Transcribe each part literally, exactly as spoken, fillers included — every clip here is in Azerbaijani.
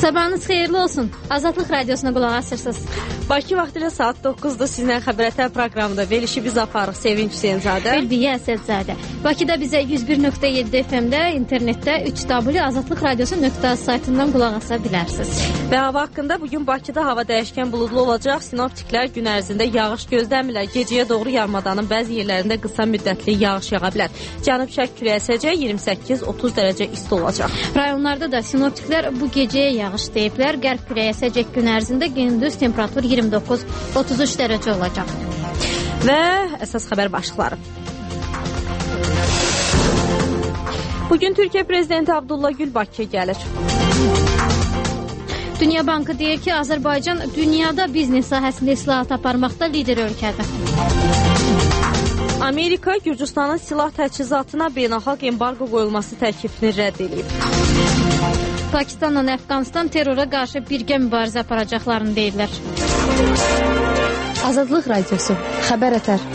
Sabahınız xeyirli olsun. Azadlıq Radiosuna qulaq asırsınız. Bakı vaxtilə saat doqquzda sizlə xəbərətər proqramında verilişi biz aparıq. Sevinç Hüseynzadə. Elbiyə Əsədzadə. Bakıda bizə yüz bir nöqtə yeddi F M-də, internetdə üç w azadlıq radiosu nöqtə az saytından qulaq asa bilərsiniz. Və hava haqqında bugün Bakıda hava dəyişkən buludlu olacaq. Sinoptiklər gün ərzində yağış gözləmirlər. Gecəyə doğru yarımadanın bəzi yerlərində qısa müddətli yağış yağa bilər. Cənub-şərq küləyi əsəcək, iyirmi səkkiz otuz dərəcə isti olacaq. Rayonlarda da sinoptiklər bu gecəyə yağış deyiblər. Qərb küləyi əsəcək gün ərzində gündüz temperatur iyirmi doqquz otuz üç dərəcə olacaq. Və əsas xəbər başlıqları. Bugün Türkiyə Prezidenti Abdullah Gül Bakıya gəlir. Dünya Bankı deyir ki, Azərbaycan dünyada biznes sahəsində islahat aparmaqda lider ölkədir. Amerika Gürcüstanın silah təchizatına beynəlxalq embargo qoyulması təklifini rədd edib. Pakistanla Əfqanistan terrora qarşı birgə mübarizə aparacaqlarını deyirlər. Azadlıq Radiosu, xəbər ətər.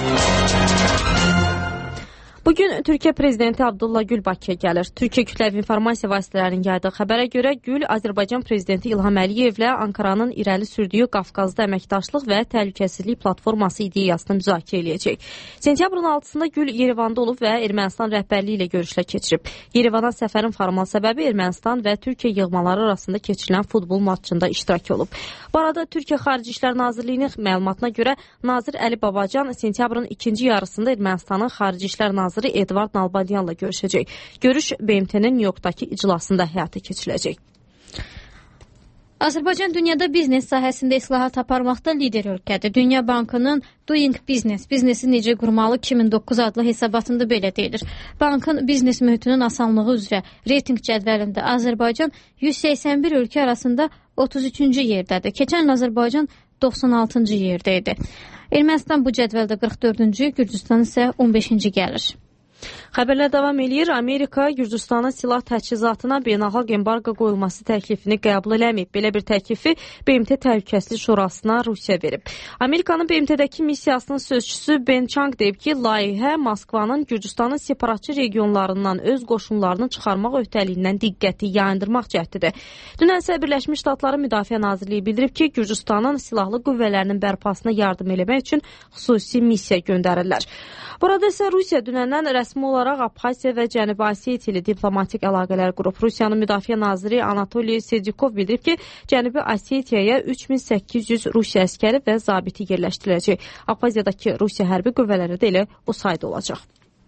Bugün Türkiyə Prezidenti Abdullah Gül Bakıya gəlir. Türkiyə kütləvi informasiya vasitələrinin yaydığı xəbərə görə Gül Azərbaycan Prezidenti İlham Əliyevlə Ankaranın irəli sürdüyü Qafqazda əməkdaşlıq və təhlükəsizlik platforması ideyasını müzakirə eləyəcək. Sentyabrın altısında Gül Yerevanda olub və Ermənistan rəhbərliyi ilə görüşlər keçirib. Yerevana səfərin formal səbəbi Ermənistan və Türkiyə yığmaları arasında keçirilən futbol matçında iştirak olub. Bu arada Türkiyə Xarici İşlər Nazirliyinin məlumatına görə Nazir Əli Babacan sentyabrın ikinci yarısında Ermənistanın Xarici İşlər Nazirliyi Naziri Edvard Nalbandyanla görüşəcək. Görüş B M T-nin New Yorkdakı iclasında həyata keçiriləcək. Azərbaycan dünyada biznes sahəsində islahat aparmaqda lider ölkədir. Dünya Bankının Doing Business, biznesi necə qurmalı iki min doqquz adlı hesabatında belə deyilir. Bankın biznes mühitinin asanlığı üzrə reyting cədvəlində Azərbaycan yüz səksən bir ölkə arasında otuz üçüncü yerdədir. Keçən il Azərbaycan doxsan altıncı yerdə idi. Ermənistan bu cədvəldə qırx dördüncü, Gürcüstan isə on beşinci gəlir. Xəbərlər davam eləyir. Amerika Gürcüstanın silah təchizatına beynəlxalq embargo qoyulması təklifini qəbul eləməyib. Belə bir təklifi B M T Təhlükəsizlik Şurasına Rusiya verib. Amerikanın B M T-dəki missiyasının sözçüsü Ben Chang deyib ki, layihə Moskvanın Gürcüstanın separatçı regionlarından öz qoşunlarını çıxarmaq öhdəliyindən diqqəti yayındırmaq cəhdidir. Dünən isə Birləşmiş Ştatların Müdafiə Nazirliyi bildirib ki, Gürcüstanın silahlı qüvvələrinin bərpasına yardım eləmək üçün xüsusi missiya göndərirlər. Burada isə Rusiya dünəndən rəsmi olaraq Abxasiya və Cənubi Osetiya ilə diplomatik əlaqələr qurub. Rusiyanın Müdafiə Naziri Anatoliy Sedikov bildirib ki, Cənubi Osetiyaya üç min səkkiz yüz Rusiya əskəri və zabiti yerləşdiriləcək. Abxasiyadakı Rusiya hərbi qüvvələri də elə o sayda olacaq.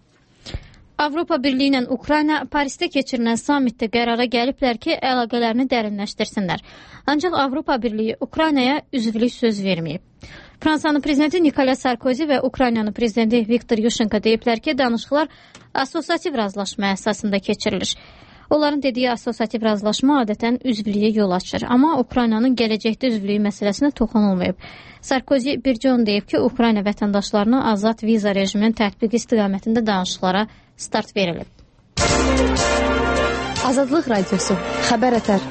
Avropa Birliyi ilə Ukrayna Parisdə keçirilən sammitdə qərara gəliblər ki, əlaqələrini dərinləşdirsinlər. Ancaq Avropa Birliyi Ukraynaya üzvlük söz verməyib. Fransanın prezidenti Nikolas Sarkozy və Ukraynanın prezidenti Viktor Yushchenko deyiblər ki, danışıqlar assosiativ razılaşma əsasında keçirilir. Onların dediyi assosiativ razılaşma adətən üzvlüyə yol açır, amma Ukraynanın gələcəkdə üzvlüyü məsələsinə toxunulmayıb. Sarkozy bircə onu deyib ki, Ukrayna vətəndaşlarına azad viza rejiminin tətbiqi istiqamətində danışıqlara start verilib. Azadlıq Radiosu, xəbər ətər.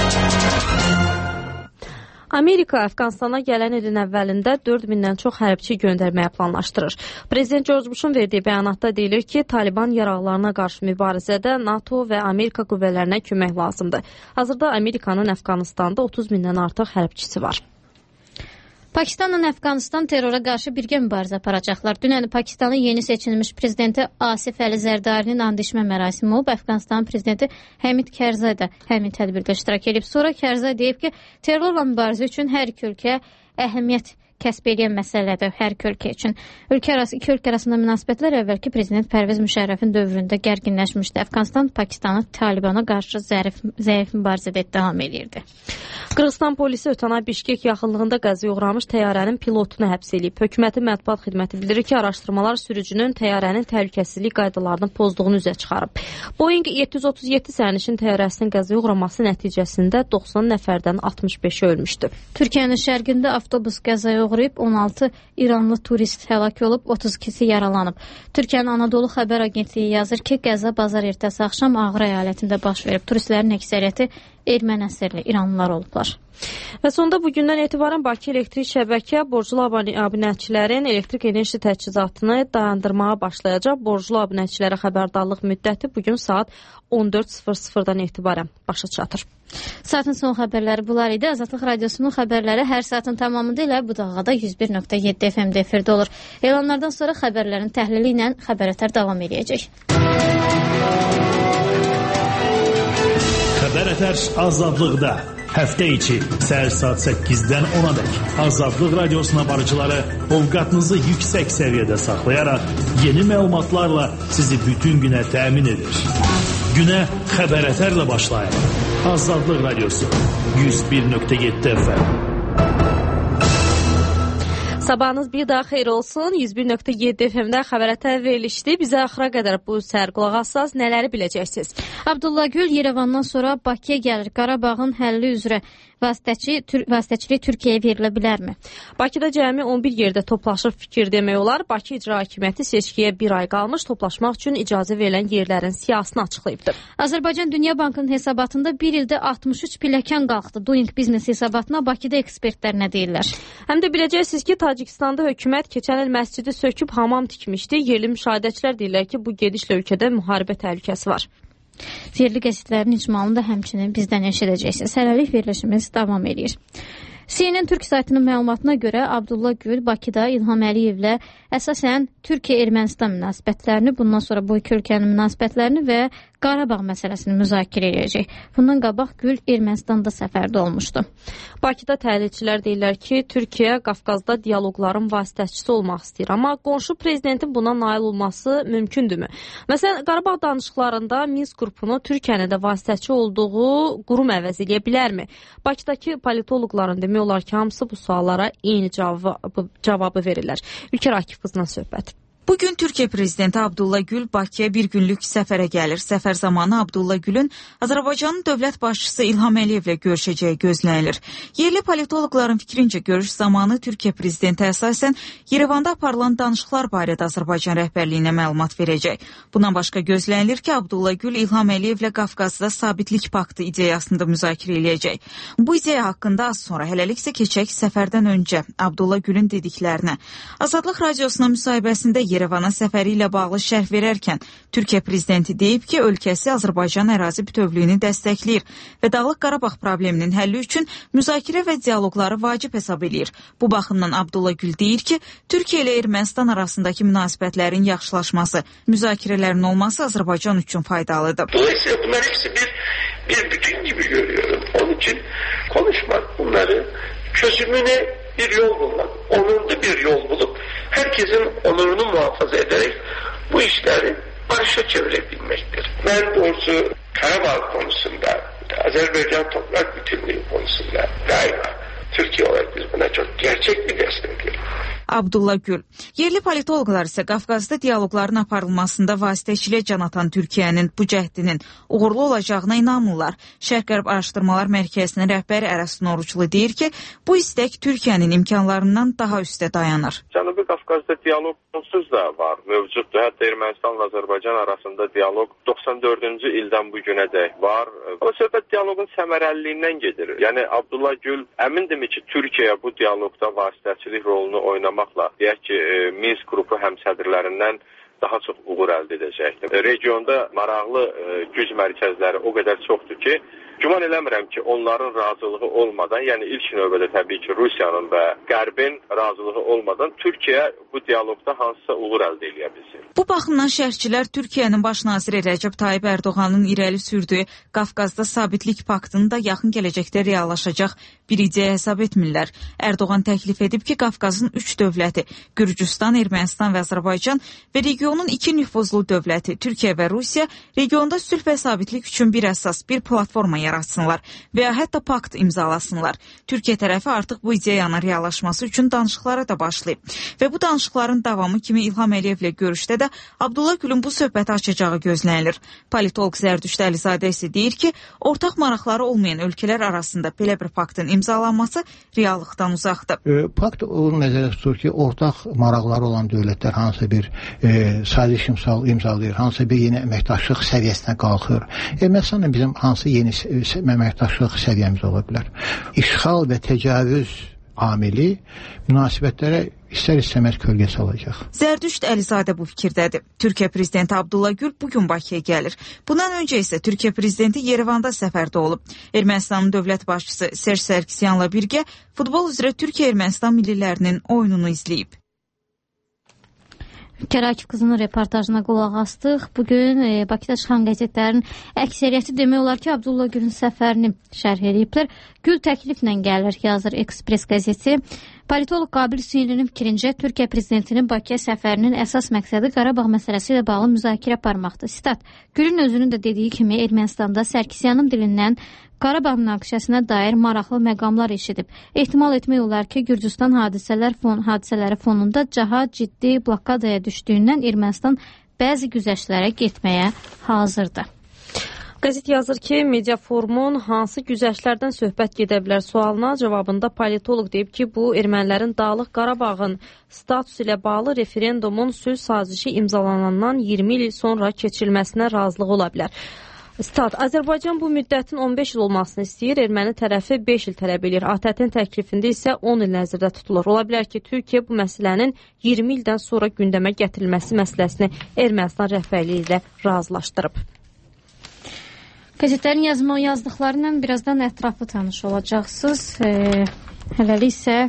Amerika Əfqanistana gələn ilin əvvəlində dörd mindən çox hərbçi göndərməyə planlaşdırır. Prezident George Bush'un verdiyi bəyanatda deyilir ki, Taliban yaraqlarına qarşı mübarizədə NATO və Amerika qüvvələrinə kömək lazımdır. Hazırda Amerikanın Əfqanistanda otuz mindən artıq hərbçisi var. Pakistanla Əfqanistan terrora qarşı birgə mübarizə aparacaqlar. Dünən Pakistanın yeni seçilmiş prezidenti Asif Əli Zərdarinin andişmə mərasimi olub. Əfqanistan prezidenti Həmid Kərzay da həmin tədbirdə iştirak edib. Sonra Kərzay deyib ki, terrorla mübarizə üçün hər iki ölkə əhəmiyyət kəsb edən məsələdir hər iki ölkə üçün. Ölkə arası, iki ölkə arasında münasibətlər əvvəlki prezident Pərvez Müşərrəfin dövründə gərginləşmişdi. Əfqanistan Pakistanı Talibana qarşı zərif, zəif mübarizədə davam edirdi. Qırğızstan polisi ötən ay Bişkek yaxınlığında qəzaya uğramış təyyarənin pilotunu həbs edib. Hökumətin mətbuat xidməti bildirir ki, araşdırmalar sürücünün təyyarənin təhlükəsizlik qaydalarını pozduğunu üzə çıxarıb. Boeing yeddi yüz otuz yeddi sərnişin təyyarəsinin qəzaya uğraması nəticəsində doxsan nəfərdən altmış beşi ölmüşdü. Türkiyənin şərqində avtobus qəzaya uğrayıb, on altı İranlı turist həlak olub, otuz ikisi yaralanıb. Türkiyənin Anadolu Xəbər Agentliyi yazır ki, qəza bazar ertəsi axşam Ağrı əyalətində baş verib. Turistlərin əksəriyyəti erməni əsərli İranlılar olublar. Və sonda bugündən etibarən Bakı elektrik şəbəkə borclu abunəçilərin elektrik enerji təchizatını dayandırmağa başlayacaq. Borclu abunəçilərə xəbərdarlıq müddəti bugün saat on dörd sıfır sıfırdan etibarən başa çatır. Saatın son xəbərləri bunlar idi. Azadlıq Radiosunun xəbərləri hər saatın tamamında ilə bu dalğada yüz bir nöqtə yeddi F M-də efirdə olur. Elanlardan sonra xəbərlərin təhlili ilə Xəbər davam edəcək. Xəbər azadlıqda. Həftə içi səhər saat səkkizdən ona dək Azadlıq Radiosuna barıcıları ovqatınızı yüksək səviyyədə saxlayaraq yeni məlumatlarla sizi bütün günə təmin edir. Günə xəbər başlayın. Azadlıq Radiosu yüz bir nöqtə yeddi F M. Sabahınız bir daha xeyir olsun. yüz bir nöqtə yeddi F M-də xəbər verilişdi. Bizə axıra qədər bu səhər qulaq assaz nələri biləcəksiniz? Abdullah Gül Yerevandan sonra Bakıya gəlir. Qarabağın həlli üzrə vasitəçi, tür, vasitəçilik Türkiyəyə verilə bilərmi? Bakıda cəmi on bir yerdə toplaşıb fikir demək olar. Bakı İcra Hakimiyyəti seçkiyə bir ay qalmış toplaşmaq üçün icazə verilən yerlərin siyahısını açıqlayıbdır. Azərbaycan Dünya Bankının hesabatında bir ildə altmış üç pilləkən qalxdı. Doing Business hesabatına Bakıda ekspertlər nə deyirlər? Həm də biləcəksiniz ki, Tacikistanda hökumət keçən il məscidi söküb hamam tikmişdi. Yerli müşahidəçilər deyirlər ki, bu gedişlə ölkədə müharibə təhlükəsi var. Yerli qəzetlərin icmalını da həmçinin bizdən eşidəcəksiniz. Hələlik verilişimiz davam edir. C N N Türk saytının məlumatına görə Abdullah Gül Bakıda İlham Əliyevlə əsasən Türkiyə-Ermənistan münasibətlərini, bundan sonra bu iki ölkənin münasibətlərini və Qarabağ məsələsini müzakirə edəcək. Bundan qabaq Gül Ermənistanda səfərdə olmuşdu. Bakıda təhlilçilər deyirlər ki, Türkiyə Qafqazda dialoqların vasitəçisi olmaq istəyir, amma qonşu prezidentin buna nail olması mümkündürmü? Məsələn, Qarabağ danışıqlarında Minsk qrupunu Türkiyənin də vasitəçi olduğu qurum əvəz edə bilərmi? Bakıdakı politoloqların demək olar ki, hamısı bu suallara eyni cavabı, cavabı verirlər. Ülkər Akif qızla söhbət. Bugün Türkiyə prezidenti Abdullah Gül Bakıya bir günlük səfərə gəlir. Səfər zamanı Abdullah Gülün Azərbaycanın dövlət başçısı İlham Əliyevlə görüşəcəyi gözlənilir. Yerli politoloqların fikrincə görüş zamanı Türkiyə prezidenti əsasən Yerevanda aparılan danışıqlar barədə Azərbaycan rəhbərliyinə məlumat verəcək. Bundan başqa gözlənilir ki, Abdullah Gül İlham Əliyevlə Qafqazda sabitlik paktı ideyasında müzakirə eləyəcək. Bu ideya haqqında az sonra, hələlik isə keçək səfərdən öncə Abdullah Gülün dediklərinə. Azadlıq Radiosuna müsahibəsində Yerevana səfəri ilə bağlı şərh verərkən Türkiyə prezidenti deyib ki, ölkəsi Azərbaycan ərazi bütövlüyünü dəstəkləyir və Dağlıq Qarabağ probleminin həlli üçün müzakirə və dialoqları vacib hesab edir. Bu baxımdan Abdullah Gül deyir ki, Türkiyə ilə Ermənistan arasındakı münasibətlərin yaxşılaşması, müzakirələrin olması Azərbaycan üçün faydalıdır. Dolayısıyla bunlar hepsi bir, bir bütün gibi görüyorum. Onun için konuşmak, bunları çözümüne bir yol bulmak, onurlu bir yol bulup herkesin onurunu muhafaza ederek bu işleri barışa çevirebilmektir. Ben doğrusu Karabağ konusunda, Azerbaycan toprak bütünlüğü konusunda daima Türkiye olarak biz buna çok gerçek bir destek veriyoruz. Abdullah Gül. Yerli politoloqlar isə Qafqazda dialoqların aparılmasında vasitəçilə can atan Türkiyənin bu cəhdinin uğurlu olacağına inanmırlar. Şərq-Qərb Araşdırmalar Mərkəzinin rəhbəri Ərəs Noruçlu deyir ki, bu istək Türkiyənin imkanlarından daha üstə dayanır. Cənubi Qafqazda dialoq onsuz da var, mövcuddur. Hətta Ermənistan və Azərbaycan arasında dialoq doxsan dördüncü ildən bu günədək var. O söhbət dialoqun səmərəliliyindən gedir. Yəni Abdullah Gül əmindirmi ki, Türkiyə bu dialoqda vasitəçilik rolunu oynamaq deyək ki, Minsk qrupu həmsədrlərindən daha çox uğur əldə edəcəkdir. Regionda maraqlı güc mərkəzləri o qədər çoxdur ki, güman eləmirəm ki, onların razılığı olmadan, yəni ilk növbədə təbii ki, Rusiyanın və Qərbin razılığı olmadan Türkiyə bu dialoqda hansısa uğur əldə edə bilsin. Bu baxımdan şərhçilər Türkiyənin baş naziri Rəcəb Tayyib Ərdoğanın irəli sürdüyü Qafqazda sabitlik paktını da yaxın gələcəkdə reallaşacaq bir ideya hesab etmirlər. Ərdoğan təklif edib ki, Qafqazın üç dövləti, Gürcüstan, Ermənistan və Azərbaycan və regionun iki nüfuzlu dövləti, Türkiyə və Rusiya, regionda sülh və sabitlik üçün bir əsas, bir platforma yaratsınlar və ya hətta pakt imzalasınlar. Türkiyə tərəfi artıq bu ideyanın reallaşması üçün danışıqlara da başlayıb. Və bu danışıqların davamı kimi İlham Əliyevlə görüşdə də Abdullah Gülün bu söhbəti açacağı gözlənilir. Politolog Zərdüşt Əlizadə isə deyir ki, ortaq maraqları olmayan ölkələr arasında belə bir paktın imzalanması reallıqdan uzaqdır. E, Pakt onu nəzərdə tutur ki, ortaq maraqları olan dövlətlər hansısa bir e, saziş imzalayır, hansısa bir yeni əməkdaşlıq səviyyəsinə qalxır. Ermənistanla bizim hansı yeni əməkdaşlıq səviyyəmiz ola bilər? İşğal və təcavüz amili münasibətlərə istər-istəməz kölgə salacaq. Zərdüşt Əlizadə bu fikirdədir. Türkiyə prezidenti Abdullah Gül bugün Bakıya gəlir. Bundan öncə isə Türkiyə prezidenti Yerevanda səfərdə olub. Ermənistanın dövlət başçısı Serj Sarkisyanla birgə futbol üzrə Türkiyə-Ermənistan millilərinin oyununu izləyib. Kərakif qızının reportajına qulaq astıq. Bugün e, Bakıda çıxan qəzetlərin əksəriyyəti demək olar ki, Abdullah Gülün səfərini şərh ediblər. Gül təkliflə gəlir, yazır Ekspres qəzeti. Politolog Qabil Hüseynlinin fikrincə, Türkiyə prezidentinin Bakıya səfərinin əsas məqsədi Qarabağ məsələsi ilə bağlı müzakirə aparmaqdır. Sitat, Gülün özünün də dediyi kimi Ermənistanda Sarkisyanın dilindən Qarabağ münaqişəsinə dair maraqlı məqamlar eşidib. Ehtimal etmək olar ki, Gürcüstan hadisələr fon, hadisələri fonunda caha ciddi blokadaya düşdüyündən Ermənistan bəzi güzəştlərə getməyə hazırdır. Qəzet yazır ki, media forumun hansı güzəştlərdən söhbət gedə bilər sualına cavabında politolog deyib ki, bu ermənilərin Dağlıq Qarabağın statusu ilə bağlı referendumun sülh sazişi imzalanandan iyirmi il sonra keçirilməsinə razılıq ola bilər. Stat, Azərbaycan bu müddətin on beş il olmasını istəyir, erməni tərəfi beş il tələb edir. A T Ə-nin təklifində isə on il nəzərdə tutulur. Ola bilər ki, Türkiyə bu məsələnin iyirmi ildən sonra gündəmə gətirilməsi məsələsini Ermənistan rəhbərliyi ilə razılaşdırıb. Qəzetlərin yazma yazdıqlarından birazdan ətraflı tanış olacaqsınız. E, hələlik isə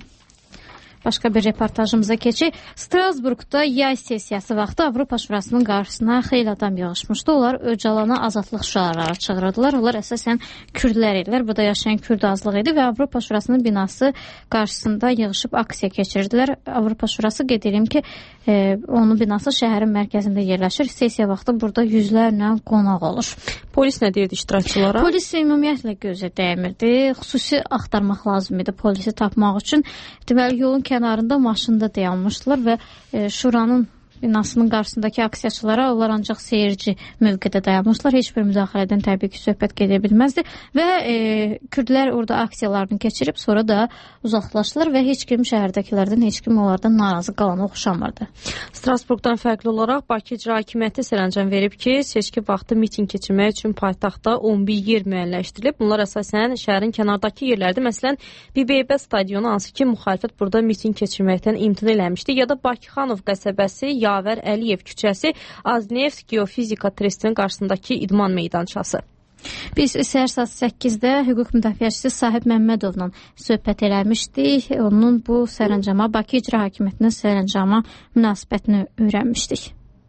başqa bir reportajımıza keçək. Strasburqda yay sessiyası vaxtı Avropa Şurasının qarşısına xeyli adam yığışmışdı. Onlar Öcalana azadlıq şüarları çığırdılar. Onlar əsasən kürdlər idilər. Burada yaşayan kürd azlığı idi və Avropa Şurasının binası qarşısında yığışıb aksiya keçirdilər. Avropa Şurası qeyd edim ki, e, onun binası şəhərin mərkəzində yerləşir. Sessiya vaxtı burada yüzlərlə qonaq olur. Polis nə deyirdi iştirakçılara? Polis ümumiyyətlə gözə dəymirdi. Xüsusi axtarmaq lazım idi polisi tapmaq üçün. Deməli, yolun kənarında maşında dayanmışdılar və e, Şuranın binasının qarşısındakı aksiyaçılara onlar ancaq seyirci mövqedə dayanmışlar. Heç bir müdaxilədən təbii ki, söhbət gedə bilməzdi və e, kürdlər orada aksiyalarını keçirib sonra da uzaqlaşdılar və heç kim şəhərdəkilərdən heç kim onlardan narazı qalana oxşamırdı. Strasburqdan fərqli olaraq Bakı İcra Hakimiyyəti sərəncam verib ki, seçki vaxtı miting keçirmək üçün paytaxtda on bir yer müəyyənləşdirilib. Bunlar əsasən şəhərin kənardakı yerlərdir. Məsələn, Bibeybe stadionu, hansı ki, müxalifət burada miting keçirməkdən imtina eləmişdi, ya da Bakıxanov qəsəbəsi, Yavər Əliyev küçəsi, Aznevsk Geofizika Trestinin qarşısındakı idman meydançası. Biz səhər saat səkkizdə hüquq müdafiəçisi Sahib Məmmədovla söhbət eləmişdik. Onun bu sərəncama, Bakı İcra Hakimiyyətinin sərəncama münasibətini öyrənmişdik.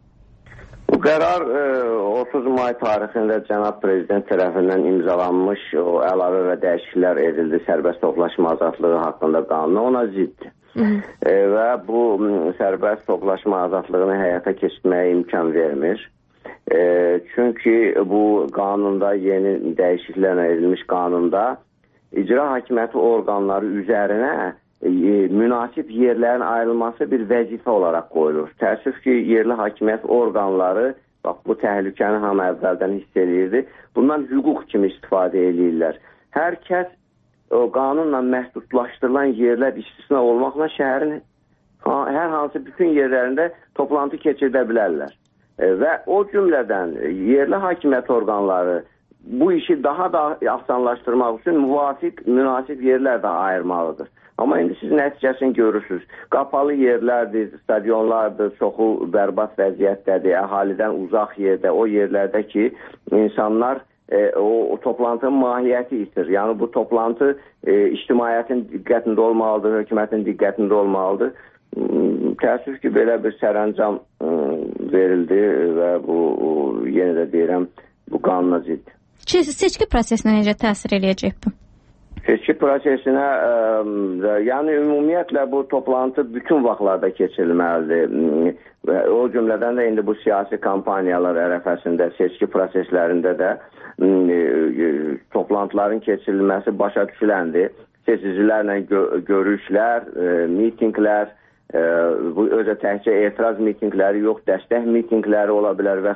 Bu qərar otuz may tarixində cənab prezident tərəfindən imzalanmış o əlavə və dəyişikliklər edildi sərbəst toplaşma azadlığı haqqında qanuna, ona ziddir. E, və bu sərbəst toplaşma azadlığını həyata keçirməyə imkan vermir. E, çünki bu qanunda, yeni dəyişikliklərlə edilmiş qanunda icra hakimiyyəti orqanları üzərinə e, münasib yerlərin ayrılması bir vəzifə olaraq qoyulur. Təəssüf ki, yerli hakimiyyət orqanları, bax bu təhlükəni hamı əvvəldən hiss edirdi, bundan hüquq kimi istifadə edirlər. Hər kəs o qanunla məhdudlaşdırılan yerlər istisna olmaqla şəhərin hər hansı bütün yerlərində toplantı keçirdə bilərlər. E, və o cümlədən yerli hakimiyyət orqanları bu işi daha da asanlaşdırmaq üçün müvafiq, münasib yerlər də ayırmalıdır. Amma indi siz nəticəsini görürsünüz. Qapalı yerlərdir, stadionlardır, çoxu bərbad vəziyyətdədir, əhalidən uzaq yerdə, o yerlərdə ki, insanlar E, o, o toplantının mahiyyəti itir. Yəni bu toplantı e, ictimaiyyətin diqqətində olmalıdır, hökumətin diqqətində olmalıdır. Təəssüf ki, belə bir sərəncam e, verildi və bu o, yenə də deyirəm, bu qanuna ziddir. Seçki prosesinə necə təsir eləyəcək bu? Seçki prosesinə, e, yəni ümumiyyətlə bu toplantı bütün vaxtlarda keçirilməlidir. Və o cümlədən də indi bu siyasi kampaniyalar ərəfəsində, seçki proseslərində də e, e, toplantıların keçirilməsi başa düşüləndir. Seçicilərlə gö görüşlər, e, mitinglər, e, bu özə təhcə etiraz mitingləri yox, dəstək mitingləri ola bilər və s.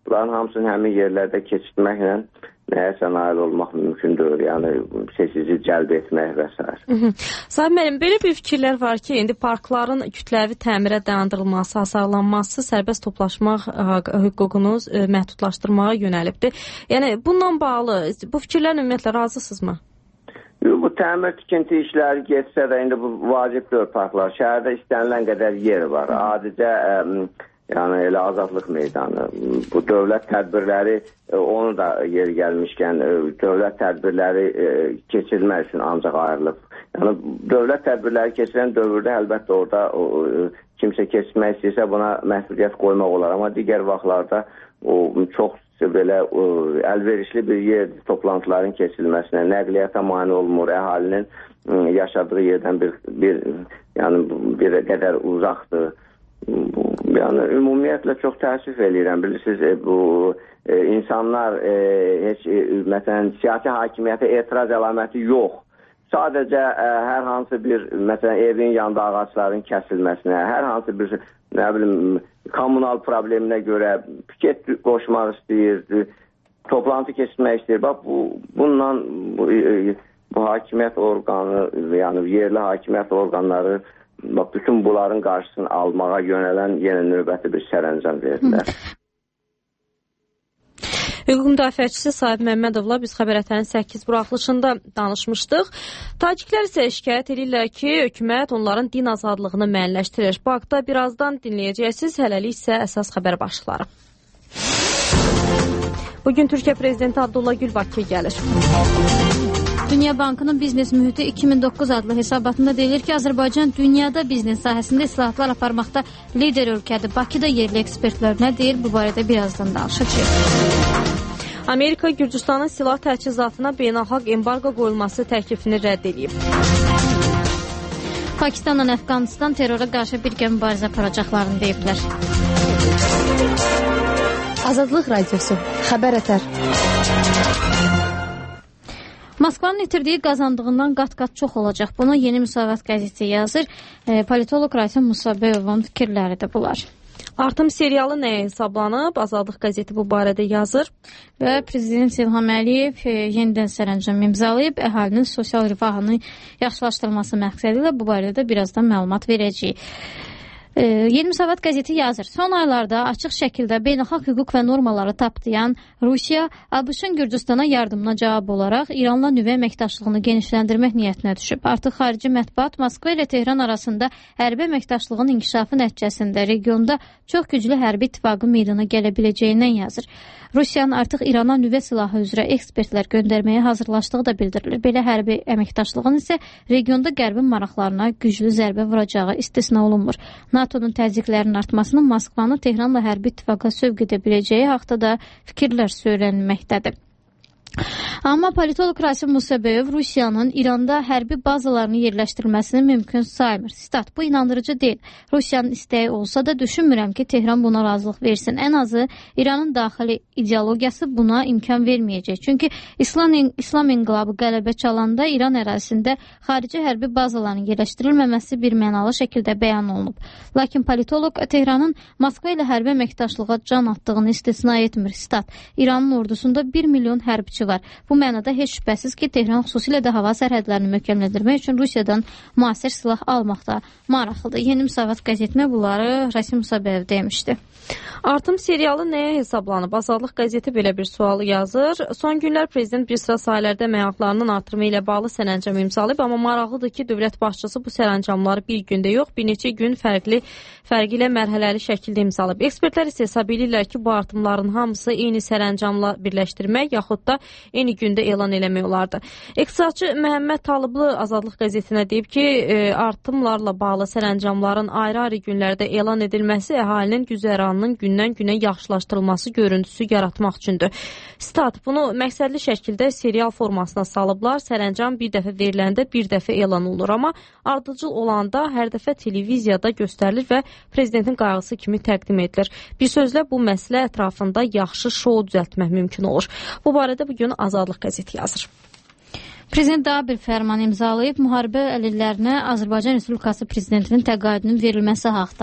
bunların hamısını həmin yerlərdə keçirməklə nəyəsə nail olmaq mümkündür, yəni seçici cəlb etmək və s. Sahib müəllim, belə bir fikirlər var ki, indi parkların kütləvi təmirə dayandırılması, hasarlanması, sərbəst toplaşmaq hüququnu məhdudlaşdırmağa yönəlibdir. Yəni, bununla bağlı bu fikirlərlə ümumiyyətlə razısınızmı? Bu təmir tikinti işləri getsə də indi bu vacibdir parklar. Şəhərdə istənilən qədər yer var. Adicə yəni elə azadlıq meydanı. Bu dövlət tədbirləri, onu da yer gəlmişkən dövlət tədbirləri keçirilmək üçün ancaq ayrılıb. Yəni dövlət tədbirləri keçirilən dövrdə əlbəttə orada o, kimsə keçmək istəyirsə buna məhdudiyyət qoymaq olar. Amma digər vaxtlarda o çox belə o, əlverişli bir yer toplantıların keçirilməsinə, nəqliyyata mane olmur, əhalinin yaşadığı yerdən bir, bir, yəni bir qədər uzaqdır. Bu, yəni ümumiyyətlə çox təəssüf eləyirəm. Bilirsiniz, bu e, insanlar e, heç e, məsələn siyasi hakimiyyətə etiraz əlaməti yox. Sadəcə e, hər hansı bir məsələn evin yanında ağacların kəsilməsinə, hər hansı bir nə bilim kommunal probleminə görə piket qoşmaq istəyir, toplantı keçirmək istəyir. Bax bu bununla bu, e, bu hakimiyyət orqanı, yəni yerli hakimiyyət orqanları bax, bütün bunların qarşısını almağa yönələn yenə növbəti bir sərəncam verdilər. Hüquq müdafiəçisi Sahib Məmmədovla biz xəbərətənin səkkiz buraxılışında danışmışdıq. Taciklər isə şikayət edirlər ki, hökumət onların din azadlığını müəyyənləşdirir. Bu haqda birazdan dinləyəcəksiniz, hələlik isə əsas xəbər başlıqları. Bugün Türkiyə prezidenti Abdullah Gül Bakıya gəlir. Dünya Bankının Biznes Mühiti iki min doqquz adlı hesabatında deyilir ki, Azərbaycan dünyada biznes sahəsində islahatlar aparmaqda lider ölkədir. Bakıda yerli ekspertlər nə deyir, bu barədə birazdan danışacağıq. Amerika Gürcüstanın silah təchizatına beynəlxalq embargo qoyulması təklifini rədd edib. Pakistanla Əfqanistan terrora qarşı birgə mübarizə aparacaqlarını deyiblər. Azadlıq Radiosu, Xəbər Ətər. Moskvanın itirdiyi qazandığından qat-qat çox olacaq. Bunu Yeni Müsavat qəzeti yazır. E, politolog Rasim Musabeyovun fikirləri də bunlar. Artım serialı nəyə hesablanıb? Azadlıq qəzeti bu barədə yazır. Və Prezident İlham Əliyev e, yenidən sərəncam imzalayıb, əhalinin sosial rifahını yaxşılaşdırılması məqsədi ilə bu barədə də birazdan məlumat verəcəyik. Ee, Yeni Müsavat qəzeti yazır. Son aylarda açıq şəkildə beynəlxalq hüquq və normaları tapdayan Rusiya, ABŞ-ın Gürcüstana yardımına cavab olaraq İranla nüvə əməkdaşlığını genişləndirmək niyyətinə düşüb. Artıq xarici mətbuat Moskva ilə Tehran arasında hərbi əməkdaşlığın inkişafı nəticəsində regionda çox güclü hərbi ittifaqı meydana gələ biləcəyindən yazır. Rusiyanın artıq İrana nüvə silahı üzrə ekspertlər göndərməyə hazırlaşdığı da bildirilir. Belə hərbi əməkdaşlığın isə regionda qərbin maraqlarına güclü zərbə vuracağı istisna olunmur. NATO'nun təzyiqlərinin artmasının Moskvanı Tehranla hərbi ittifaqa sövq edə biləcəyi haqda da fikirlər söylənməkdədir. Amma politolog Rasim Musabeyov Rusiyanın İranda hərbi bazalarını yerləşdirilməsini mümkün saymır. Sitat, bu inandırıcı deyil. Rusiyanın istəyi olsa da düşünmürəm ki, Tehran buna razılıq versin. Ən azı İranın daxili ideologiyası buna imkan verməyəcək. Çünki İslam, İslam inqilabı qələbə çalanda İran ərazisində xarici hərbi bazaların yerləşdirilməməsi bir mənalı şəkildə bəyan olunub. Lakin politolog Tehranın Moskva ilə hərbi əməkdaşlığa can atdığını istisna etmir. Sitat, İranın ordusunda bir milyon hərbiçi var. Bu mənada heç şübhəsiz ki, Tehran xüsusilə də hava sərhədlərini möhkəmləndirmək üçün Rusiyadan müasir silah almaqda maraqlıdır. Yeni Müsavat qəzetinə bunları Rasim Musabeyev demişdi. Artım serialı nəyə hesablanıb? Azadlıq qəzeti belə bir sualı yazır. Son günlər prezident bir sıra sahələrdə əmək artırımı ilə bağlı sərəncam imzalayıb, amma maraqlıdır ki, dövlət başçısı bu sərəncamları bir gündə yox, bir neçə gün fərqli fərqi ilə mərhələli şəkildə imzalayıb. Ekspertlər isə hesab edirlər ki, bu artımların hamısı eyni sərəncamla birləşdirmək yaxud da eyni gündə elan eləmək olardı. İqtisadçı Məhəmməd Talıblı Azadlıq qəzetinə deyib ki, artımlarla bağlı sərəncamların ayrı-ayrı günlərdə elan edilməsi əhalinin güzəranının gündən-günə yaxşılaşdırılması görüntüsü yaratmaq üçündür. Stat, bunu məqsədli şəkildə serial formasına salıblar. Sərəncam bir dəfə veriləndə bir dəfə elan olunur, amma ardıcıl olanda hər dəfə televiziyada göstərilir və prezidentin qayğısı kimi təqdim edilir. Bir sözlə bu məsələ ətrafında yaxşı şou düzəltmək mümkün olur. Bu barədə bugün Azadlıq qəzeti yazır. Prezident daha bir fərman imzalayıb, müharibə əlillərinə Azərbaycan Respublikası Prezidentinin təqaüdünün verilməsi haqda.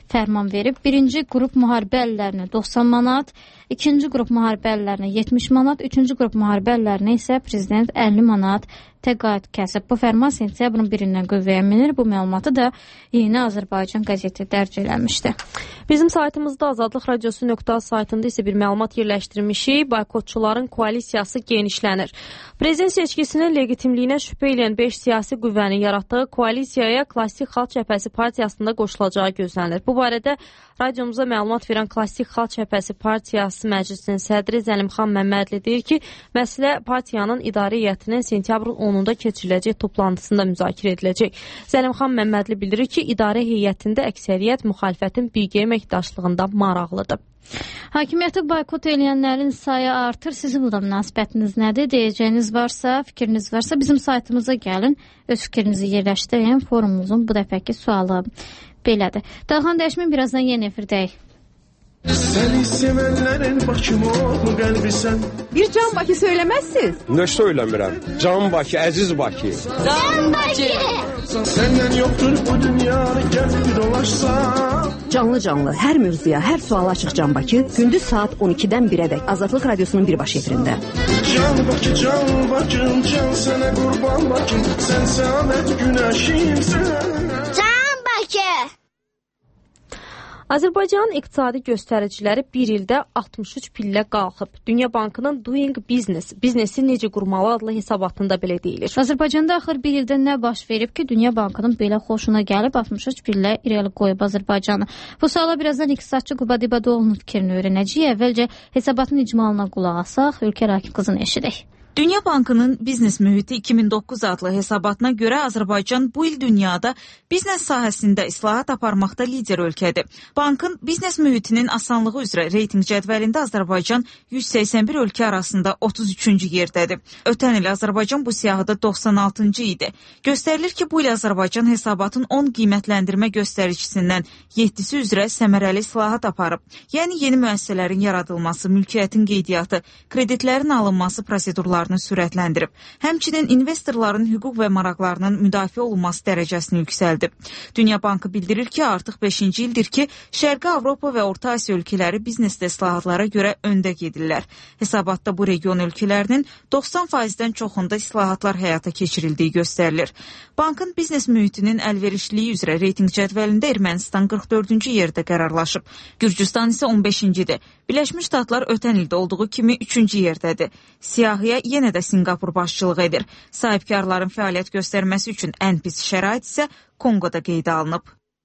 fərman verib. Birinci qrup müharibə əllərinə doxsan manat, ikinci qrup müharibə əllərinə yetmiş manat, üçüncü qrup müharibə əllərinə isə prezident əlli manat təqaüd kəsib. Bu fərman sentyabrın birindən qüvvəyə minir. Bu məlumatı da Yeni Azərbaycan qəzeti dərc eləmişdi. Bizim saytımızda Azadlıq Radiosu nöqtə saytında isə bir məlumat yerləşdirmişik. Boykotçuların koalisiyası genişlənir. Prezident seçkisinin legitimliyinə şübhə eləyən beş siyasi qüvvənin yaratdığı koalisiyaya Klassik Xalq Cəbhəsi partiyasında qoşulacağı gözlənilir. Bu barədə radiomuza məlumat verən Klassik Xalq Cəbhəsi partiyası məclisinin sədri Zəlimxan Məmmədli deyir ki, məsələ partiyanın idarə heyətinin sentyabrın onunda keçiriləcək toplantısında müzakirə ediləcək. Zəlimxan Məmmədli bildirir ki, idarə heyətində əksəriyyət müxalifətin birgə əməkdaşlığında maraqlıdır. Hakimiyyəti boykot edənlərin sayı artır. Sizin bu da münasibətiniz nədir? Deyəcəyiniz varsa, fikriniz varsa bizim saytımıza gəlin. Öz fikrinizi yerləşdirin. Forumumuzun bu dəfəki sualı belədir. Dalğan dəyişmin birazdan yeni efirdəyik. Seni sevenlerin başım oğlu qəlbisən. Bir Can Bakı söylemezsiniz. Ne söylemirəm? Can Bakı, əziz Bakı. Can Bakı. Senden yoktur bu dünya, gel bir dolaşsan. Canlı canlı hər mövzuya, hər suala açıq Can Bakı gündüz saat on ikidən birədək Azadlıq Radiosunun birbaş efirində. Can Bakı, Can Bakım, can sənə qurban Bakım, sən səadət günəşimsən. Can Bakı. Azərbaycanın iqtisadi göstəriciləri bir ildə altmış üç pillə qalxıb. Dünya Bankının Doing Business, biznesi necə qurmalı adlı hesabatında belə deyilir. Azərbaycanda axır bir ildə nə baş verib ki, Dünya Bankının belə xoşuna gəlib altmış üç pillə irəli qoyub Azərbaycanı. Bu suala birazdan iqtisadçı Quba Dibadoğlu'nun fikrini öyrənəcəyik. Əvvəlcə hesabatın icmalına qulaq asaq, Ülker Akif qızını eşidək. Dünya Bankının Biznes Mühiti iki min doqquz adlı hesabatına görə Azərbaycan bu il dünyada biznes sahəsində islahat aparmaqda lider ölkədir. Bankın biznes mühitinin asanlığı üzrə reyting cədvəlində Azərbaycan yüz səksən bir ölkə arasında otuz üçüncü yerdədir. Ötən il Azərbaycan bu siyahıda doxsan altıncı idi. Göstərilir ki, bu il Azərbaycan hesabatın on qiymətləndirmə göstəricisindən yeddisi üzrə səmərəli islahat aparıb. Yəni yeni müəssisələrin yaradılması, mülkiyyətin qeydiyyatı, kreditlərin alınması prosedurları sürətləndirib. Həmçinin investorların hüquq və maraqlarının müdafiə olunması dərəcəsini yüksəldib. Dünya Bankı bildirir ki, artıq beşinci ildir ki, Şərqi Avropa və Orta Asiya ölkələri biznesdə islahatlara görə öndə gedirlər. Hesabatda bu region ölkələrinin doxsan faizdən çoxunda islahatlar həyata keçirildiyi göstərilir. Bankın biznes mühitinin əlverişliyi üzrə reyting cədvəlində Ermənistan qırx dördüncü yerdə qərarlaşıb. Gürcüstan isə on beşincidir. Birləşmiş Ştatlar ötən ildə olduğu kimi üçüncü yerdədir. Siyahıya yenə də Singapur başçılıq edir. Sahibkarların fəaliyyət göstərməsi üçün ən pis şərait isə Kongoda qeydə alınıb.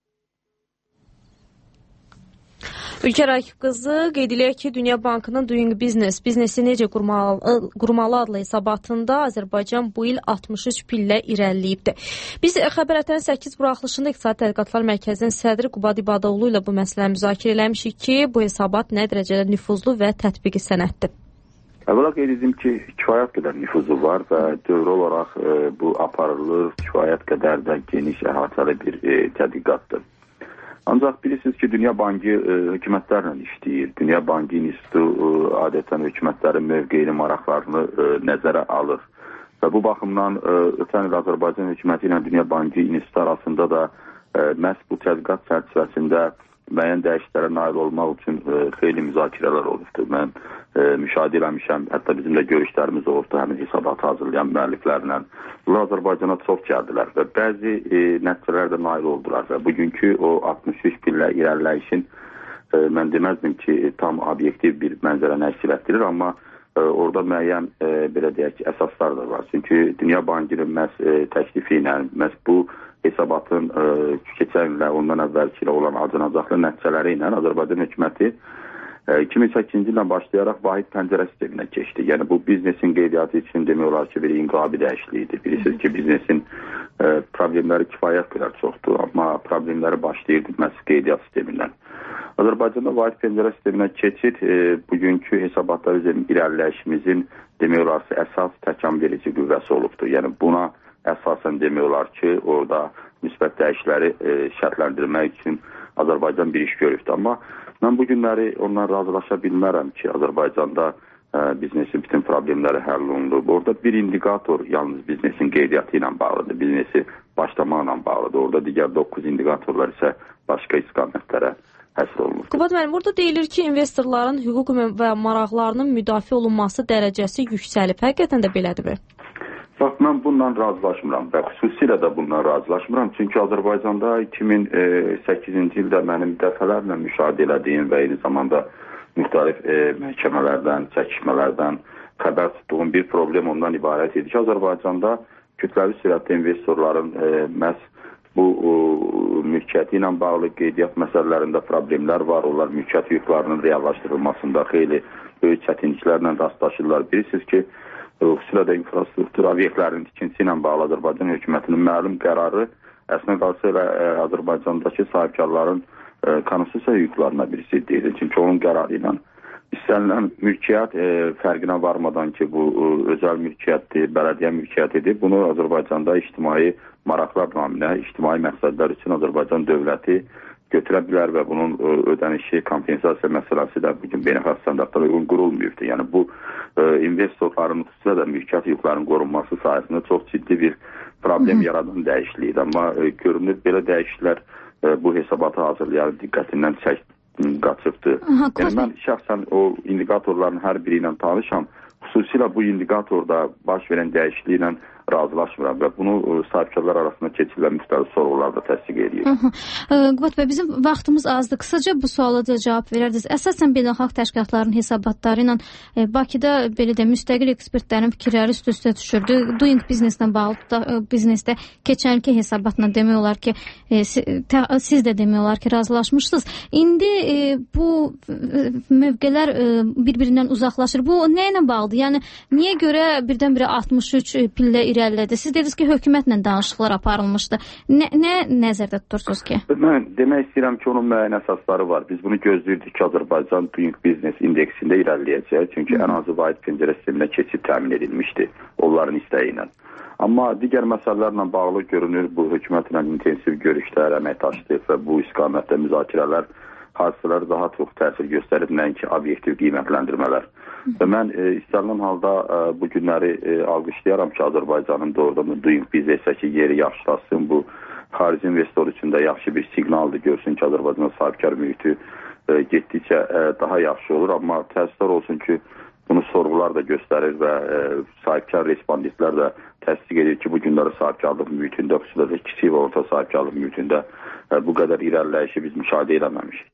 Ülker Akif qızı qeyd eləyək ki, Dünya Bankının Doing Business, biznesi necə qurmalı, qurmalı adlı hesabatında Azərbaycan bu il altmış üç pillə irəliləyibdir. Biz Xəbər səkkiz buraxılışında İqtisadi Tədqiqatlar Mərkəzinin sədri Quba Dibadoğlu ilə bu məsələni müzakirə eləmişik ki, bu hesabat nə dərəcədə nüfuzlu və tətbiqi sənəddir. Əvvəla qeyd edim ki, kifayət qədər nüfuzu var və dövrə olaraq e, bu aparılır, kifayət qədər də geniş əhatəli bir e, tədqiqatdır. Ancaq bilirsiniz ki, Dünya Bankı e, hökumətlərlə işləyir. Dünya Bankı institutu e, adətən hökumətlərin mövqeyini, maraqlarını e, nəzərə alır. Və bu baxımdan e, ötən il Azərbaycan hökuməti ilə Dünya Bankı institutu arasında da e, məhz bu tədqiqat çərçivəsində müəyyən dəyişikliklərə nail olmaq üçün e, xeyli müzakirələr olubdur. Mən e, müşahidə eləmişəm, hətta bizim də görüşlərimiz olubdur həmin hesabatı hazırlayan müəlliflərlə. Bunlar Azərbaycana çox gəldilər və bəzi e, nəticələr də nail oldular və bugünkü o altmış üç pillə irəliləyişin e, mən deməzdim ki, tam obyektiv bir mənzərəni əks etdirir, amma e, orada müəyyən e, belə deyək ki, əsaslar da var. Çünki Dünya Bankının məhz e, təklifi ilə, məhz bu hesabatın e, keçən ilə, ondan əvvəlki ilə olan acınacaqlı nəticələri ilə Azərbaycan hökuməti e, iki min səkkizinci ilə başlayaraq vahid pəncərə sisteminə keçdi. Yəni bu biznesin qeydiyyatı üçün demək olar ki, bir inqilabi dəyişiklikdir. Bilirsiniz ki, biznesin e, problemləri kifayət qədər çoxdur, amma problemləri başlayırdı məhz qeydiyyat sistemindən. Azərbaycanda vahid pəncərə sisteminə keçid e, bugünkü hesabatlar üzrə irəliləyişimizin demək olar ki, əsas təkan verici qüvvəsi olubdur. Yəni buna əsasən demək olar ki, orada müsbət dəyişiklikləri e, şərtləndirmək üçün Azərbaycan bir iş görübdür. Amma mən bu günləri ondan razılaşa bilmərəm ki, Azərbaycanda biznesin bütün problemləri həll olunub. Orada bir indikator yalnız biznesin qeydiyyatı ilə bağlıdır, biznesi başlamaqla bağlıdır. Orada digər doqquz indikatorlar isə başqa istiqamətlərə həsr olunur. Qubad müəllim, burada deyilir ki, investorların hüquq və maraqlarının müdafiə olunması dərəcəsi yüksəlib. Həqiqətən də belədirmi? Bax, mən bundan razılaşmıram və xüsusilə də bundan razılaşmıram. Çünki Azərbaycanda iki min səkkizinci ildə mənim dəfələrlə müşahidə elədiyim və eyni zamanda müxtəlif e, məhkəmələrdən, çəkişmələrdən xəbər tutduğum bir problem ondan ibarət idi ki, Azərbaycanda kütləvi sürətli investorların e, məhz bu e, mülkiyyəti ilə bağlı qeydiyyat məsələlərində problemlər var. Onlar mülkiyyət hüquqlarının reallaşdırılmasında xeyli böyük çətinliklərlə rastlaşırlar. Bilirsiniz ki, xüsusilə də infrastruktur obyektlərinin tikintisi ilə bağlı Azərbaycan hökumətinin məlum qərarı əslində qalsa elə e, Azərbaycandakı sahibkarların konstitusiya hüquqlarına birisi deyil. Çünki onun qərarı ilə istənilən mülkiyyət e, fərqinə varmadan ki, bu e, özəl mülkiyyətdir, bələdiyyə mülkiyyətidir. Bunu Azərbaycanda ictimai maraqlar naminə, ictimai məqsədlər üçün Azərbaycan dövləti götürə bilər və bunun e, ödənişi, kompensasiya məsələsi də bugün beynəlxalq standartlara uyğun qurulmuyubdur. Yəni bu e, investorların xüsusilə də mülkiyyət hüquqlarının qorunması sayəsində çox ciddi bir problem Hı -hı. yaradan dəyişikliyidir. Amma e, görünür belə dəyişikliklər bu hesabatı hazırlayan diqqətindən çək, qaçıbdır. Aha, yəni, mən şəxsən o indikatorların hər biri ilə tanışam. Xüsusilə bu indikatorda baş verən dəyişikliklə razılaşmıram və bunu sahibkarlar arasında keçirilən müxtəlif sorğularda təsdiq edir. Qubad bəy, bizim vaxtımız azdır. Qısaca bu suala da cavab verərdiniz. Əsasən beynəlxalq təşkilatların hesabatları ilə e, Bakıda belə də müstəqil ekspertlərin fikirləri üst-üstə düşürdü. Doing Business-lə bağlı da, e, biznesdə keçən ilki hesabatla demək olar ki, e, siz də demək olar ki, razılaşmışsınız. İndi e, bu e, mövqelər e, bir-birindən uzaqlaşır. Bu nə ilə bağlıdır? Yəni niyə görə birdən-birə altmış üç pillə irəlilədi? Siz dediniz ki, hökumətlə danışıqlar aparılmışdı. Nə, nə nəzərdə tutursunuz ki? Mən demək istəyirəm ki, onun müəyyən əsasları var. Biz bunu gözləyirdik ki, Azərbaycan Doing Business indeksində irəliləyəcək. Çünki ən azı vahid pəncərə sisteminə keçid təmin edilmişdi onların istəyi ilə. Amma digər məsələlərlə bağlı görünür, bu hökumətlə intensiv görüşlər, əməkdaşlıq və bu istiqamətdə müzakirələr hadisələr daha çox təsir göstərir, nəinki obyektiv qiymətləndirmələr. Və mən e, istənilən halda e, bu günləri e, alqışlayaram ki, Azərbaycanın doğrudan Doing Business-dəki yeri yaxşılasın. Bu xarici investor üçün də yaxşı bir siqnaldır. Görsün ki, Azərbaycan sahibkar mühiti e, getdikcə e, daha yaxşı olur. Amma təəssüflər olsun ki, bunu sorğular da göstərir və e, sahibkar respondentlər də təsdiq edir ki, bu günləri sahibkarlıq mühitində, xüsusilə də kiçik və orta sahibkarlıq mühitində e, bu qədər irəliləyişi biz müşahidə eləməmişik.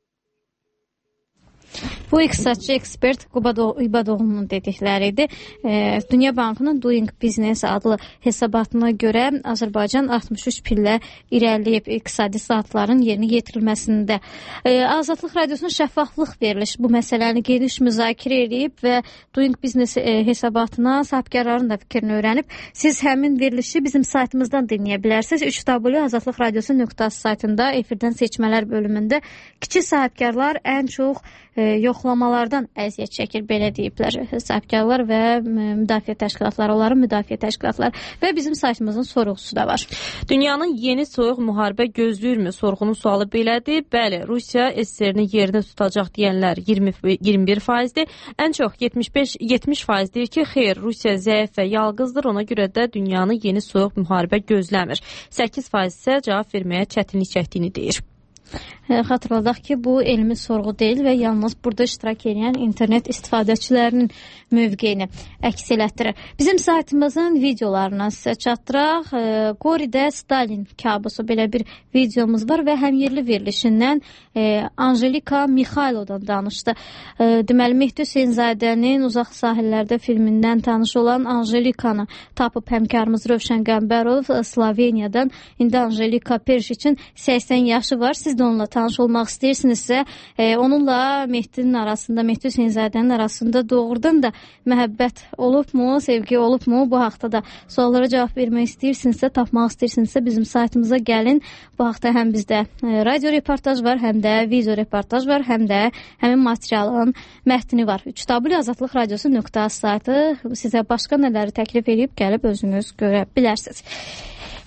Bu iqtisadçı ekspert Qubad İbadoğlu'nun dedikləridir. E, Dünya Bankının Doing Business adlı hesabatına görə Azərbaycan altmış üç pillə irəliləyib iqtisadi saatların yerinə yetirilməsində. E, Azadlıq Radiosunun şəffaflıq veriliş bu məsələni geniş müzakirə edib və Doing Business e, hesabatına sahibkarların da fikrini öyrənib. Siz həmin verilişi bizim saytımızdan dinləyə bilərsiniz. üç w azadlıq radiosu nöqtə az saytında efirdən seçmələr bölümündə kiçik sahibkarlar ən çox e, yoxlamalardan əziyyət çəkir, belə deyiblər sahibkarlar və müdafiə təşkilatları, onların müdafiə təşkilatları və bizim saytımızın sorğusu da var. Dünyanın yeni soyuq müharibə gözləyirmi? Sorğunun sualı belədir. Bəli, Rusiya S S R-ni yerdə tutacaq deyənlər iyirmi iyirmi bir faizdir. Ən çox yetmiş beş yetmiş faiz deyir ki, xeyr, Rusiya zəif və yalqızdır. Ona görə də dünyanın yeni soyuq müharibə gözləmir. səkkiz faiz isə cavab verməyə çətinlik çəkdiyini deyir. Xatırladaq ki, bu elmi sorğu deyil və yalnız burada iştirak edən internet istifadəçilərinin mövqeyini əks elətdirir. Bizim saytımızın videolarına sizə çatdıraq. Qoridə Stalin kabusu belə bir videomuz var və həmyerli verilişindən Anjelika Mixaylovdan danışdı. Deməli, Mehdi Hüseynzadənin Uzaq Sahillərdə filmindən tanış olan Anjelikanı tapıb həmkarımız Rövşən Qəmbərov Sloveniyadan. İndi Anjelika Perşiçin səksən yaşı var. Siz də onunla tanış olmaq istəyirsinizsə, e, onunla Mehdinin arasında, Mehdi Hüseynzadənin arasında doğrudan da məhəbbət olubmu, sevgi olubmu? Bu haqda da suallara cavab vermək istəyirsinizsə, tapmaq istəyirsinizsə bizim saytımıza gəlin. Bu haqda həm bizdə e, radio reportaj var, həm də video reportaj var, həm də həmin materialın mətni var. üç w azadlıq radiosu nöqtə az saytı sizə başqa nələri təklif edib gəlib özünüz görə bilərsiniz.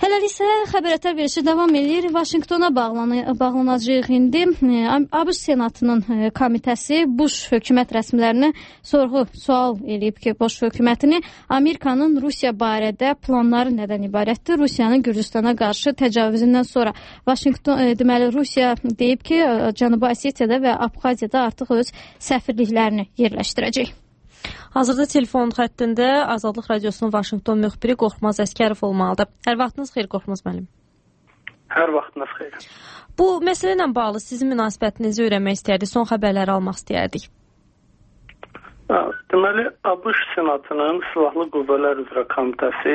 Hələliksə xəbərətər verilişi davam edir. Vaşinqtona bağlanacağıq indi. ABŞ Senatının komitəsi Bush hökumət rəsmilərini sorğu sual eləyib ki, Bush hökumətini Amerikanın Rusiya barədə planları nədən ibarətdir? Rusiyanın Gürcüstana qarşı təcavüzündən sonra Vaşinqton deməli Rusiya deyib ki, Cənubi Osetiyada və Abxaziyada artıq öz səfirliklərini yerləşdirəcək. Hazırda telefon xəttində Azadlıq Radiosunun Vaşinqton müxbiri Qorxmaz Əskərov olmalıdır. Hər vaxtınız xeyir Qorxmaz müəllim. Hər vaxtınız xeyir. Bu məsələ ilə bağlı sizin münasibətinizi öyrənmək istərdik, son xəbərləri almaq istəyərdik. Deməli, ABŞ Senatının Silahlı Qüvvələr üzrə komitəsi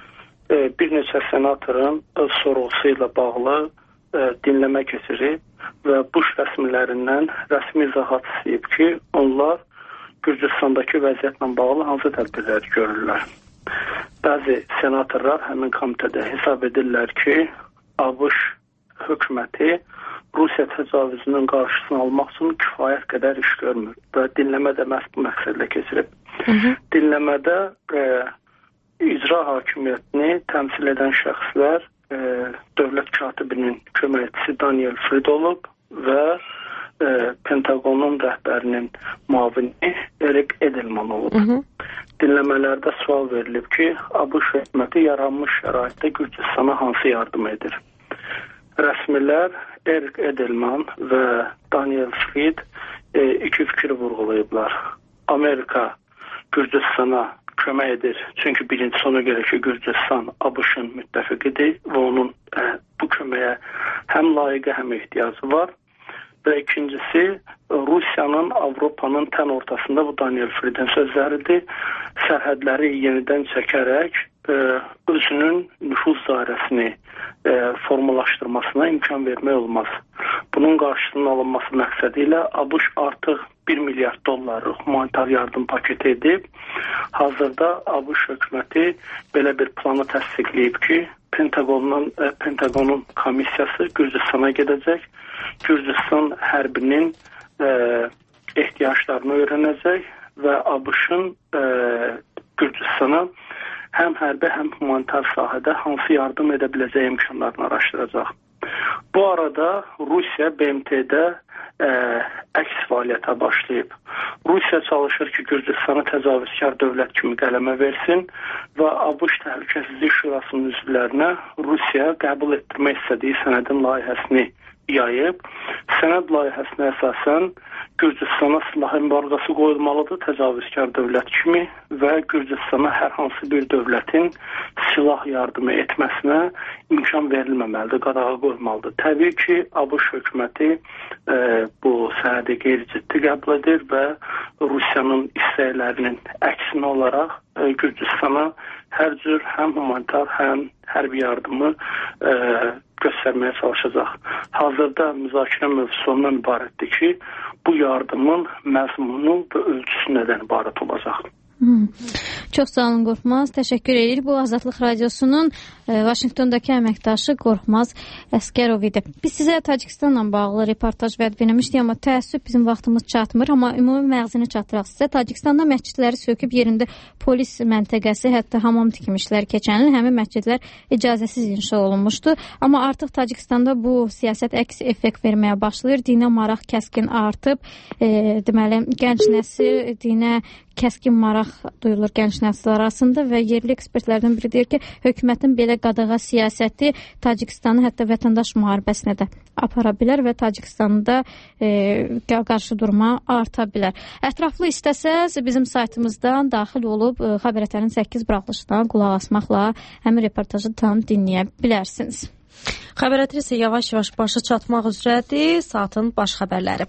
bir neçə senatorun öz sorğusu ilə bağlı dinləmə keçirib və Bush rəsmilərindən rəsmi izahat istəyib ki, onlar Gürcüstandakı vəziyyətlə bağlı hansı tədbirləri görürlər. Bəzi senatorlar həmin komitədə hesab edirlər ki, ABŞ hökuməti Rusiya təcavüzünün qarşısını almaq üçün kifayət qədər iş görmür və dinləmə də məhz bu məqsədlə keçirib. Hı -hı. Dinləmədə e, icra hakimiyyətini təmsil edən şəxslər e, dövlət katibinin köməkçisi Daniel Fried olub və e, Pentagonun rəhbərinin müavini Eric Edelman olub. Hı -hı. Dinləmələrdə sual verilib ki, ABŞ hökuməti yaranmış şəraitdə Gürcüstana hansı yardım edir? Rəsmilər Eric Edelman və Daniel Fried e, iki fikri vurğulayıblar. Amerika Gürcüstana kömək edir. Çünki birincisi ona görə ki, Gürcüstan ABŞ-ın müttəfiqidir və onun e, bu köməyə həm layiqə, həm ehtiyacı var. Və ikincisi, Rusiyanın Avropanın tən ortasında, bu Daniel Fried'in sözləridir, sərhədləri yenidən çəkərək e, özünün nüfuz dairəsini e, formalaşdırmasına imkan vermək olmaz. Bunun qarşısının alınması məqsədi ilə ABŞ artıq bir milyard dollarlıq humanitar yardım paketi edib. Hazırda ABŞ hökuməti belə bir planı təsdiqləyib ki, Pentagonun, e, Pentagonun komissiyası Gürcüstana gedəcək. Gürcüstan hərbinin e, ehtiyaclarını öyrənəcək və ABŞ-ın e, Gürcüstana həm hərbi, həm humanitar sahədə hansı yardım edə biləcəyi imkanlarını araşdıracaq. Bu arada Rusiya B M T-də e, əks fəaliyyətə başlayıb. Rusiya çalışır ki, Gürcüstanı təcavüzkar dövlət kimi qələmə versin və ABŞ Təhlükəsizlik Şurasının üzvlərinə Rusiya qəbul etdirmək istədiyi sənədin layihəsini yayıb. Sənəd layihəsinə əsasən Gürcüstana silah embarqosu qoyulmalıdır təcavüzkar dövlət kimi və Gürcüstana hər hansı bir dövlətin silah yardımı etməsinə imkan verilməməlidir, qadağa qoyulmalıdır. Təbii ki, ABŞ hökuməti e, bu sənədi qeyri-ciddi qəbul edir və Rusiyanın istəklərinin əksinə olaraq e, Gürcüstana hər cür həm humanitar, həm hərbi yardımı e, göstərməyə çalışacaq. Hazırda müzakirə mövzusu ondan ibarətdir ki, bu yardımın məzmunu və ölçüsü nədən ibarət olacaq? Hmm. Çox sağ olun Qorxmaz. Təşəkkür edirik. Bu Azadlıq Radiosunun e, Vaşinqtondakı əməkdaşı Qorxmaz Əskərov idi. Biz sizə Tacikistanla bağlı reportaj vəd vermişdik, amma təəssüf bizim vaxtımız çatmır. Amma ümumi məğzini çatdıraq sizə. Tacikistanda məscidləri söküb yerində polis məntəqəsi, hətta hamam tikmişlər keçən il. Həmin məscidlər icazəsiz inşa olunmuşdu. Amma artıq Tacikistanda bu siyasət əks effekt verməyə başlayır. Dinə maraq kəskin artıb. E, deməli, gənc nəsil dinə kəskin maraq duyulur gənc nəsil arasında və yerli ekspertlərdən biri deyir ki, hökumətin belə qadağa siyasəti Tacikistanı hətta vətəndaş müharibəsinə də apara bilər və Tacikistanda e, qarşı durma arta bilər. Ətraflı istəsəz bizim saytımızdan daxil olub e, xəbərətərin səkkiz buraxılışından qulaq asmaqla həmin reportajı tam dinləyə bilərsiniz. Xəbərətər isə yavaş-yavaş başa çatmaq üzrədir. Saatın baş xəbərləri.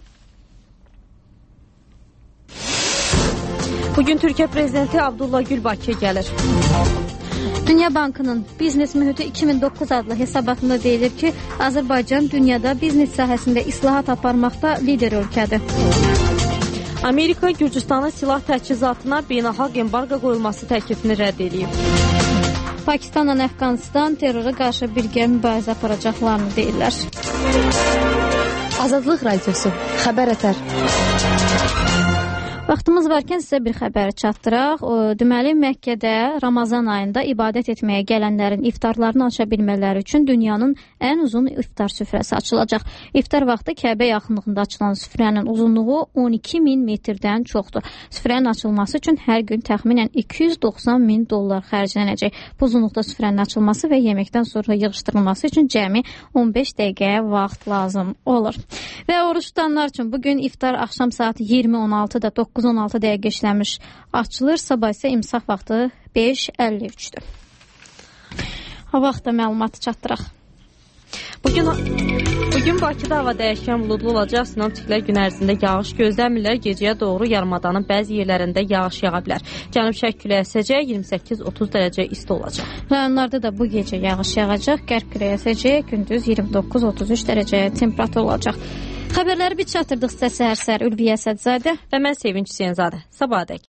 Bugün Türkiyə prezidenti Abdullah Gül Bakıya gəlir. Dünya Bankının Biznes Mühiti iki min doqquz adlı hesabatında deyilir ki, Azərbaycan dünyada biznes sahəsində islahat aparmaqda lider ölkədir. Amerika Gürcüstanın silah təchizatına beynəlxalq embargo qoyulması təklifini rədd edib. Pakistanla Əfqanistan terrora qarşı birgə mübarizə aparacaqlarını deyirlər. Azadlıq Radiosu, xəbər ətər. Vaxtımız varkən sizə bir xəbəri çatdıraq. Deməli, Məkkədə Ramazan ayında ibadət etməyə gələnlərin iftarlarını aça bilmələri üçün dünyanın ən uzun iftar süfrəsi açılacaq. İftar vaxtı Kəbə yaxınlığında açılan süfrənin uzunluğu on iki min metrdən çoxdur. Süfrənin açılması üçün hər gün təxminən iki yüz doxsan min dollar xərclənəcək. Bu uzunluqda süfrənin açılması və yeməkdən sonra yığışdırılması üçün cəmi on beş dəqiqəyə vaxt lazım olur. Və oruç tutanlar üçün bugün iftar axşam saat iyirmi on altıda doqquz on altı dəqiqə işləmiş açılır. Sabah isə imsaq vaxtı beş əlli üçdür. Hava vaxtda məlumatı çatdıraq. Bugün, bugün Bakıda hava dəyişkən buludlu olacaq. Sinoptiklər gün ərzində yağış gözləmirlər. Gecəyə doğru yarımadanın bəzi yerlərində yağış yağa bilər. Cənub-şərq küləyi əsəcək, iyirmi səkkiz otuz dərəcə isti olacaq. Rayonlarda da bu gecə yağış yağacaq. Qərb küləyi əsəcək, gündüz iyirmi doqquz otuz üç dərəcə temperatur olacaq. Xəbərləri bir çatırdıq sizə səhər-səhər Ülviyə Əsədzadə və mən Sevinç Hüseynzadə. Sabah dək.